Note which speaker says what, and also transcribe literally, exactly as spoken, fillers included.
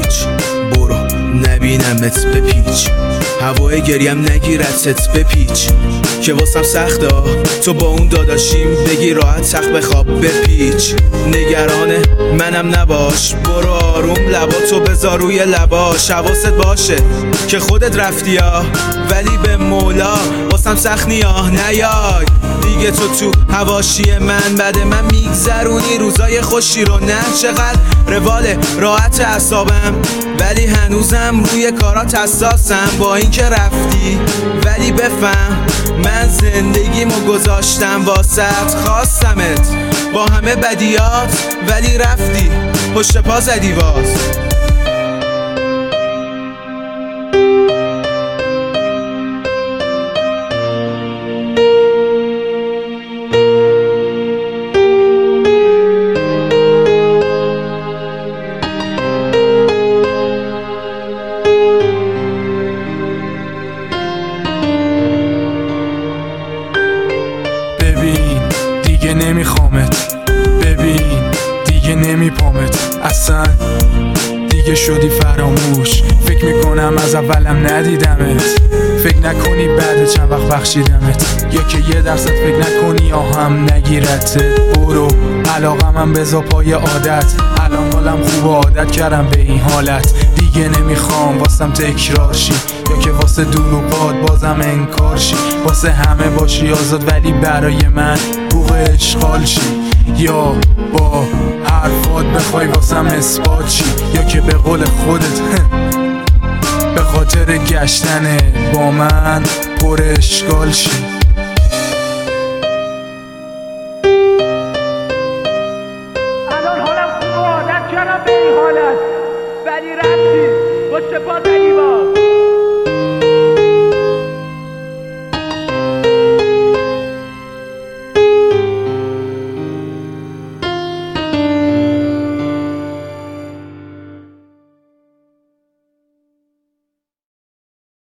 Speaker 1: هیچ. برو نبینمت بپیچ، هوای گریم نگیرتت بپیچ که واسم سخته تو با اون داداشیم بگی راحت سخت بخواب بپیچ. نگران منم نباش، برو آروم لباتو بذار روی لباش. حواست باشه که خودت رفتی ها، ولی به مولا واسم سخت نیاه نیای دیگه. تو تو حواشی من بعد من میگذرونی روزای خوشی رو. نه چقدر رواله راحت اعصابم، ولی هنوزم روی کارات حساسم. با این که رفتی ولی بفهم من زندگیمو گذاشتم واسط. خواستمت با همه بدیات ولی رفتی پشت پا زدی باز.
Speaker 2: ببین دیگه نمیخوامت، ببین دیگه نمیپامت، اصلا دیگه شدی فراموش. فکر میکنم از اولم ندیدمت، فکر نکنی بعد چند وقت بخشیدمت، یا که یه درصد فکر نکنی یا هم نگیرتت. برو علاقم هم بذار پای عادت، الان حالم خوب و عادت کردم به این حالت. دیگه نمیخوام واسم تکرار شی، یا که واسه دروغات بازم انکار شی. واسه همه باشی آزاد ولی برای من بوق اشغال شی، یا با حرفات بخوای واسم اثبات شی، یا که به قول خودت به خاطر گشتن با من پر اشغال شی.
Speaker 3: الان حالم خوب و عادت کردم به این حالت، ولی رفتی پشت پا زدی باز.